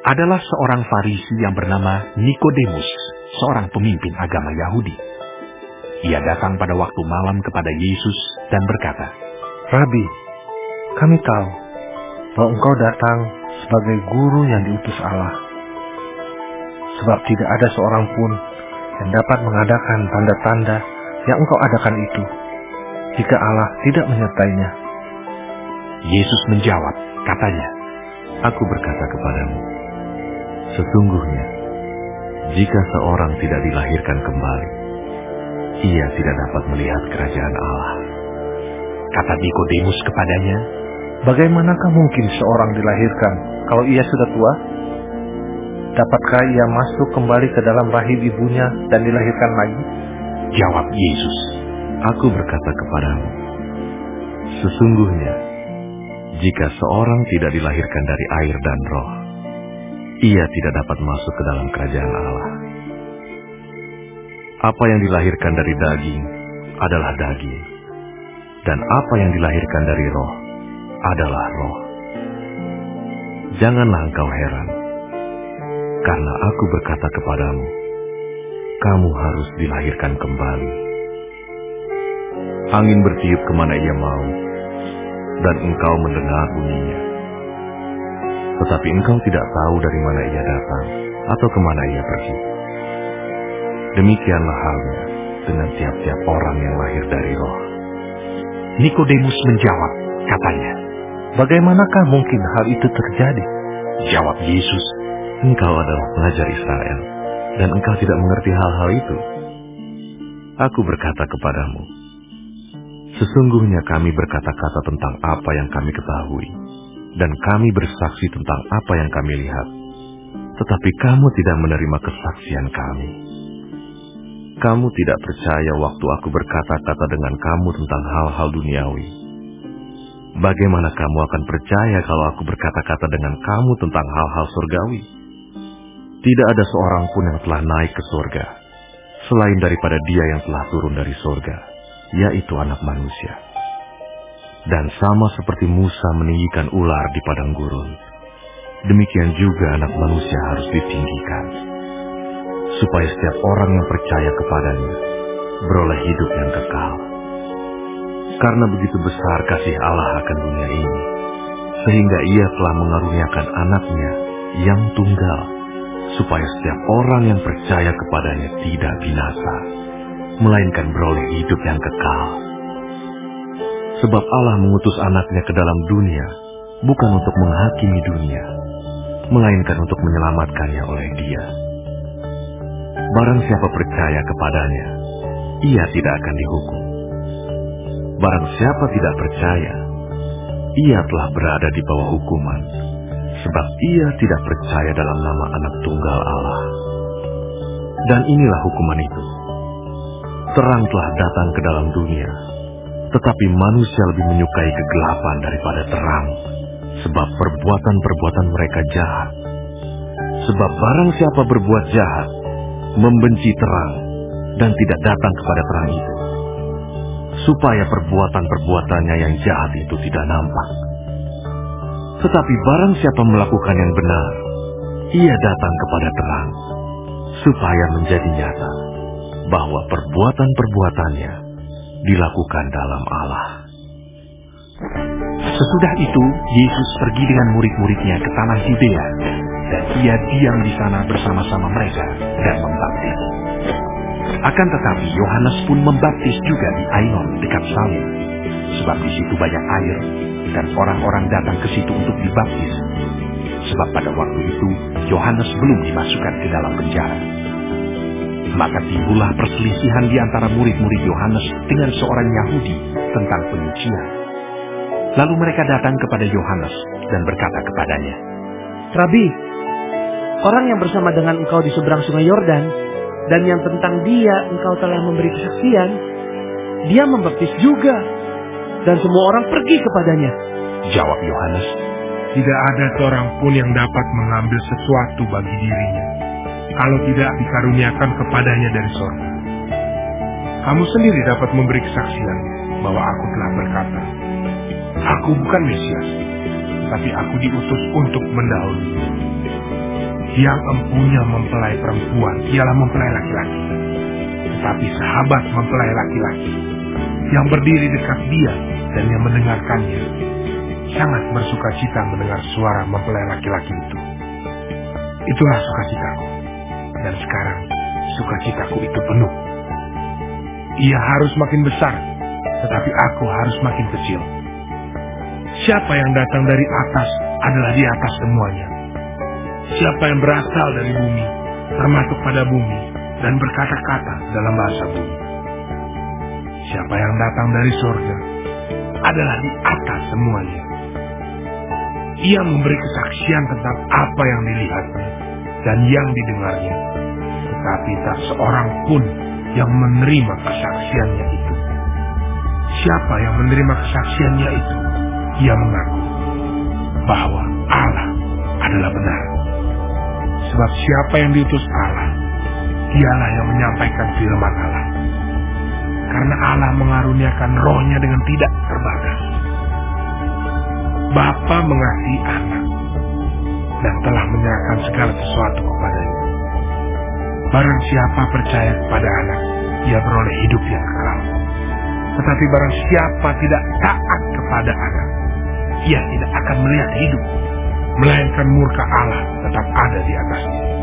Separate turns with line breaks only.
adalah seorang Farisi yang bernama Nikodemus, seorang pemimpin agama Yahudi. Ia datang pada waktu malam kepada Yesus dan berkata,
"Rabi, kami tahu bahwa Engkau datang sebagai guru yang diutus Allah. Sebab tidak ada seorang pun yang dapat mengadakan tanda-tanda yang Engkau adakan itu, jika Allah tidak menyertainya."
Yesus menjawab, katanya,
"Aku berkata kepadamu, sesungguhnya, jika seorang tidak dilahirkan kembali, ia tidak dapat melihat kerajaan Allah."
Kata Nikodemus kepadanya,
"Bagaimanakah mungkin seorang dilahirkan kalau ia sudah tua? Dapatkah ia masuk kembali ke dalam rahim ibunya dan dilahirkan lagi?"
Jawab Yesus,
"Aku berkata kepadamu, sesungguhnya, jika seorang tidak dilahirkan dari air dan roh, ia tidak dapat masuk ke dalam kerajaan Allah. Apa yang dilahirkan dari daging adalah daging, dan apa yang dilahirkan dari roh adalah roh. Janganlah engkau heran, karena aku berkata kepadamu, kamu harus dilahirkan kembali. Angin bertiup kemana ia mau, dan engkau mendengar bunyinya. Tetapi engkau tidak tahu dari mana ia datang, atau kemana ia pergi. Demikianlah halnya dengan tiap-tiap orang yang lahir dari roh."
Nikodemus menjawab, katanya,
"Bagaimanakah mungkin hal itu terjadi?"
Jawab Yesus,
"Engkau adalah pelajar Israel, dan engkau tidak mengerti hal-hal itu. Aku berkata kepadamu, sesungguhnya kami berkata-kata tentang apa yang kami ketahui, dan kami bersaksi tentang apa yang kami lihat, tetapi kamu tidak menerima kesaksian kami. Kamu tidak percaya waktu aku berkata-kata dengan kamu tentang hal-hal duniawi. Bagaimana kamu akan percaya kalau aku berkata-kata dengan kamu tentang hal-hal surgawi? Tidak ada seorang pun yang telah naik ke surga, selain daripada Dia yang telah turun dari surga, yaitu Anak Manusia. Dan sama seperti Musa meninggikan ular di padang gurun, demikian juga Anak Manusia harus ditinggikan, supaya setiap orang yang percaya kepadanya beroleh hidup yang kekal. Karena begitu besar kasih Allah akan dunia ini, sehingga Ia telah mengaruniakan Anaknya yang tunggal, supaya setiap orang yang percaya kepadanya tidak binasa, melainkan beroleh hidup yang kekal. Sebab Allah mengutus Anaknya ke dalam dunia, bukan untuk menghakimi dunia, melainkan untuk menyelamatkannya oleh Dia. Barang siapa percaya kepadanya, ia tidak akan dihukum. Barang siapa tidak percaya, ia telah berada di bawah hukuman, sebab ia tidak percaya dalam nama Anak Tunggal Allah. Dan inilah hukuman itu. Terang telah datang ke dalam dunia, tetapi manusia lebih menyukai kegelapan daripada terang, sebab perbuatan-perbuatan mereka jahat. Sebab barang siapa berbuat jahat, membenci terang, dan tidak datang kepada terang itu, supaya perbuatan-perbuatannya yang jahat itu tidak nampak. Tetapi barang siapa melakukan yang benar, ia datang kepada terang, supaya menjadi nyata bahwa perbuatan-perbuatannya dilakukan dalam Allah.
Sesudah itu, Yesus pergi dengan murid-muridnya ke tanah Yudea, dan Ia diam di sana bersama-sama mereka dan membaptis. Akan tetapi Yohanes pun membaptis juga di Ainon dekat Salim, sebab di situ banyak air, dan orang-orang datang ke situ untuk dibaptis. Sebab pada waktu itu Yohanes belum dimasukkan ke dalam penjara. Maka timbullah perselisihan di antara murid-murid Yohanes dengan seorang Yahudi tentang penyucian. Lalu mereka datang kepada Yohanes dan berkata kepadanya,
"Rabi, orang yang bersama dengan engkau di seberang sungai Yordan, dan yang tentang dia engkau telah memberi kesaksian, dia membaptis juga, dan semua orang pergi kepadanya."
Jawab Yohanes,
"Tidak ada seorang pun yang dapat mengambil sesuatu bagi dirinya, kalau tidak dikaruniakan kepadanya dari sorga. Kamu sendiri dapat memberi kesaksian bahwa aku telah berkata, aku bukan Mesias, tapi aku diutus untuk mendahului. Yang empunya mempelai perempuan ialah mempelai laki-laki. Tetapi sahabat mempelai laki-laki yang berdiri dekat dia dan yang mendengarkannya sangat bersukacita mendengar suara mempelai laki-laki itu. Itulah sukacitaku. Dan sekarang sukacitaku itu penuh. Ia harus makin besar, tetapi aku harus makin kecil. Siapa yang datang dari atas adalah di atas semuanya. Siapa yang berasal dari bumi, termasuk pada bumi, dan berkata-kata dalam bahasa bumi. Siapa yang datang dari surga adalah di atas semuanya. Ia memberi kesaksian tentang apa yang dilihatnya dan yang didengarnya, tetapi tak seorang pun yang menerima kesaksiannya itu. Siapa yang menerima kesaksiannya itu, ia mengaku bahwa Allah adalah benar. Sebab siapa yang diutus Allah, dialah yang menyampaikan firman Allah. Karena Allah mengaruniakan rohnya dengan tidak terbatas. Bapa mengasihi anak dan telah menyerahkan segala sesuatu kepadanya. Barang siapa percaya kepada anak, ia beroleh hidup yang kekal. Tetapi barang siapa tidak taat kepada anak, ia tidak akan melihat hidup, melainkan murka Allah tetap ada di atasnya.